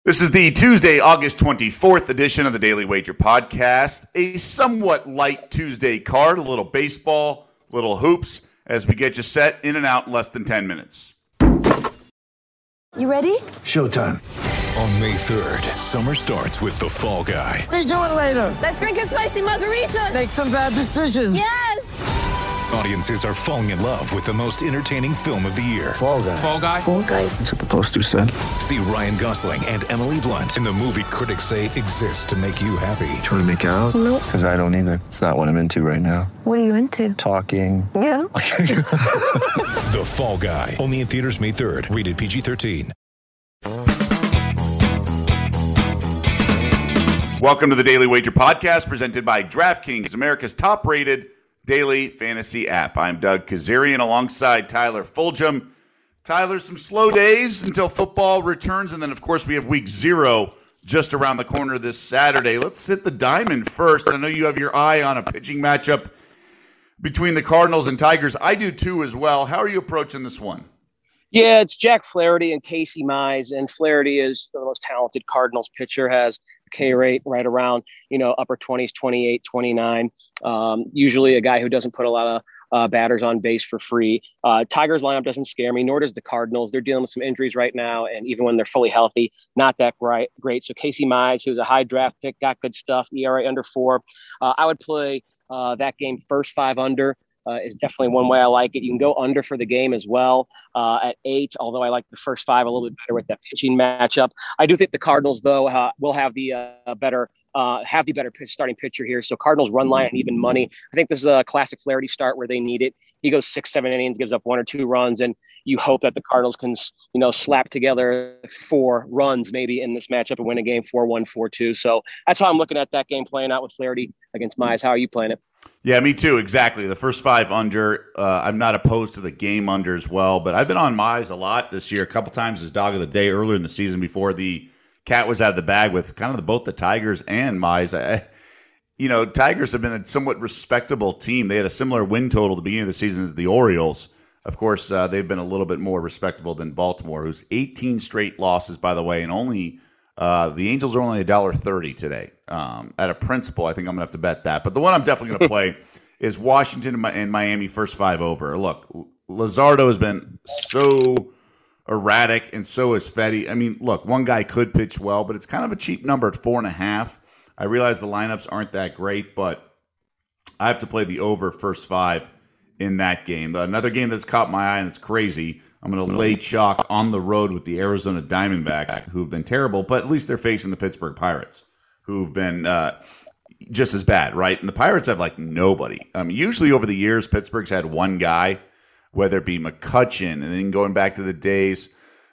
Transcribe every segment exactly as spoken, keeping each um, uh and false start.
This is the Tuesday, August twenty-fourth edition of the Daily Wager Podcast. A somewhat light Tuesday card, a little baseball, a little hoops, as we get you set in and out in less than ten minutes. You ready? Showtime. On May third, summer starts with The Fall Guy. Let's do it later. Let's drink a spicy margarita. Make some bad decisions. Yes! Audiences are falling in love with the most entertaining film of the year. Fall Guy. Fall Guy? Fall guy. That's what the poster said. See Ryan Gosling and Emily Blunt in the movie critics say exists to make you happy. Trying to make it out? Nope. Because I don't either. It's not what I'm into right now. What are you into? Talking. Yeah. The Fall Guy. Only in theaters May third. Rated P G thirteen. Welcome to the Daily Wager Podcast, presented by DraftKings, America's top-rated daily fantasy app. I'm Doug Kazarian alongside Tyler Fulgham. Tyler, some slow days until football returns, and then, of course, we have week zero just around the corner this Saturday. Let's hit the diamond first. I know you have your eye on a pitching matchup between the Cardinals and Tigers. I do, too, as well. How are you approaching this one? Yeah, it's Jack Flaherty and Casey Mize, and Flaherty is the most talented Cardinals pitcher, has a K rate right around, you know, upper twenties, twenty-eight, twenty-nine. Um, usually a guy who doesn't put a lot of uh, batters on base for free. Uh, Tigers lineup doesn't scare me, nor does the Cardinals. They're dealing with some injuries right now, and even when they're fully healthy, not that great. great. So Casey Mize, who's a high draft pick, got good stuff, E R A under four. Uh, I would play uh, that game first five under. Uh, is definitely one way I like it. You can go under for the game as well uh, at eight, although I like the first five a little bit better with that pitching matchup. I do think the Cardinals, though, uh, will have the uh, better uh, have the better pitch, starting pitcher here. So Cardinals run line and even money. I think this is a classic Flaherty start where they need it. He goes six, seven innings, gives up one or two runs, and you hope that the Cardinals can, you know, slap together four runs maybe in this matchup and win a game four one, four two. So that's how I'm looking at that game playing out with Flaherty against Mize. How are you playing it? Yeah, me too. Exactly. The first five under. Uh, I'm not opposed to the game under as well, but I've been on Mize a lot this year. A couple times as dog of the day earlier in the season before the cat was out of the bag with kind of the, both the Tigers and Mize. I, you know, Tigers have been a somewhat respectable team. They had a similar win total at the beginning of the season as the Orioles. Of course, uh, they've been a little bit more respectable than Baltimore, who's eighteen straight losses, by the way, and only uh, the Angels are only one dollar thirty today. Um, at a principle, I think I'm going to have to bet that. But the one I'm definitely going to play is Washington and Miami first five over. Look, Luzardo has been so erratic, and so is Fetty. I mean, look, one guy could pitch well, but it's kind of a cheap number at four and a half. I realize the lineups aren't that great, but I have to play the over first five in that game. Another game that's caught my eye, and it's crazy. I'm going to lay chalk on the road with the Arizona Diamondbacks, who've been terrible, but at least they're facing the Pittsburgh Pirates, who've been uh, just as bad, right? And the Pirates have like nobody. Um, usually over the years, Pittsburgh's had one guy, whether it be McCutchen, and then going back to the days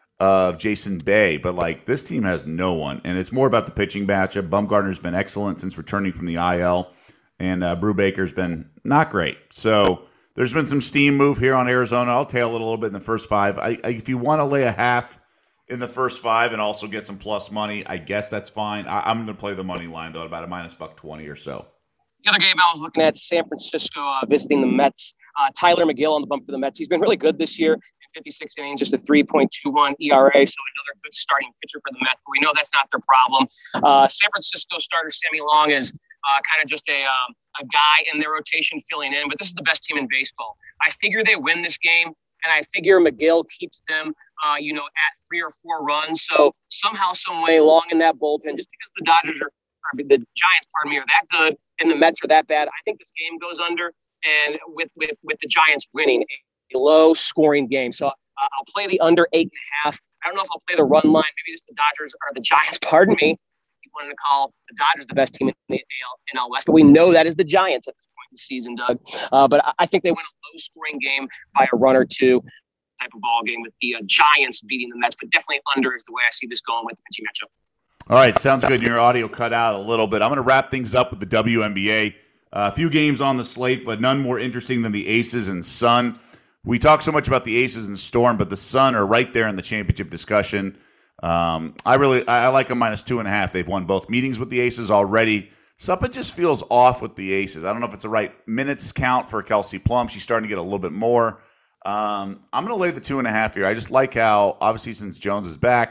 of Jason Bay. But like this team has no one, and it's more about the pitching matchup. Bumgarner's been excellent since returning from the I L, and uh, Brubaker's been not great. So there's been some steam move here on Arizona. I'll tail it a little bit in the first five. I, I, if you want to lay a half in the first five and also get some plus money, I guess that's fine. I, I'm going to play the money line, though, at about a minus buck twenty or so. The other game I was looking at, San Francisco uh, visiting the Mets. Uh, Tyler McGill on the bump for the Mets. He's been really good this year. fifty-six innings, just a three point two one E R A, so another good starting pitcher for the Mets. But we know that's not their problem. Uh, San Francisco starter Sammy Long is uh, kind of just a um, a guy in their rotation filling in, but this is the best team in baseball. I figure they win this game, and I figure McGill keeps them, uh, you know, at three or four runs. So somehow, some way, Long in that bullpen, just because the Dodgers are, or the Giants, pardon me, are that good and the Mets are that bad, I think this game goes under. And with with with the Giants winning, a low scoring game. So uh, I'll play the under eight and a half. I don't know if I'll play the run line. Maybe just the Dodgers or the Giants, pardon me. He wanted to call the Dodgers the best team in the N L West, but we know that is the Giants at this point in the season, Doug. Uh, but I, I think they win a low scoring game by a run or two type of ball game with the uh, Giants beating the Mets, but definitely under is the way I see this going with the pitching matchup. All right, sounds good. Your audio cut out a little bit. I'm going to wrap things up with the W N B A. Uh, a few games on the slate, but none more interesting than the Aces and Sun. We talk so much about the Aces and Storm, but the Sun are right there in the championship discussion. Um, I really I, I like them minus two and a half. They've won both meetings with the Aces already. Something just feels off with the Aces. I don't know if it's the right minutes count for Kelsey Plum. She's starting to get a little bit more. Um, I'm going to lay the two and a half here. I just like how, obviously, since Jones is back,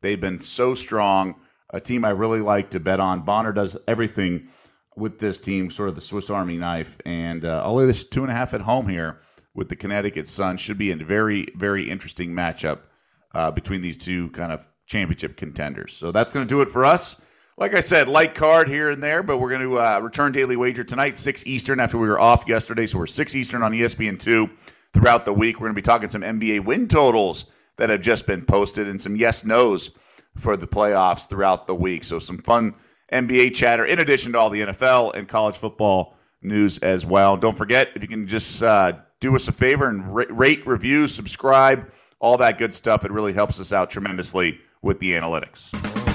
They've been so strong, a team I really like to bet on. Bonner does everything with this team, sort of the Swiss Army knife. And uh, I'll lay this two and a half at home here with the Connecticut Sun. Should be a very, very interesting matchup uh, between these two kind of championship contenders. So that's going to do it for us. Like I said, light card here and there, but we're going to uh, return Daily Wager tonight, six Eastern, after we were off yesterday. So we're six Eastern on E S P N two throughout the week. We're going to be talking some N B A win totals that have just been posted and some yes-nos for the playoffs throughout the week. So some fun N B A chatter in addition to all the N F L and college football news as well. Don't forget, if you can just uh, do us a favor and ra- rate, review, subscribe, all that good stuff. It really helps us out tremendously with the analytics.